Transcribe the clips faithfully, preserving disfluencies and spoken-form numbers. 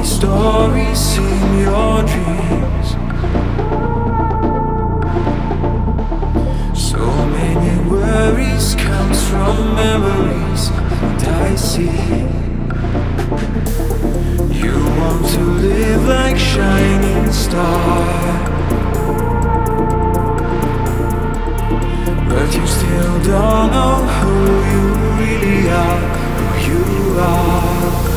stories in your dreams. So many worries comes from memories, and I see you want to live like shining star, but you still don't know who you really are, who you are.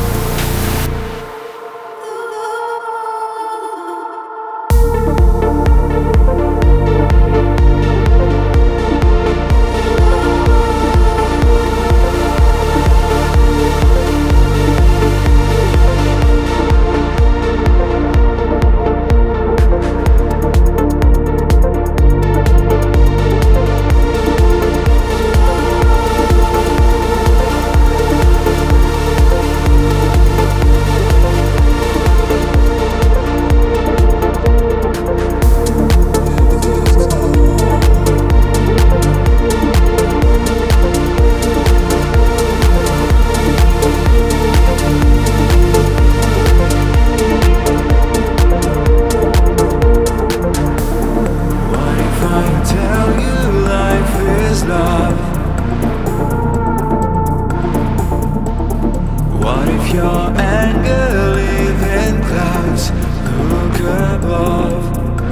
What if your anger lives in clouds? Look above.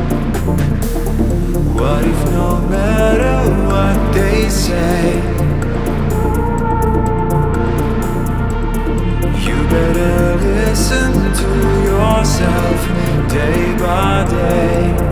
What if no matter what they say, you better listen to yourself day by day?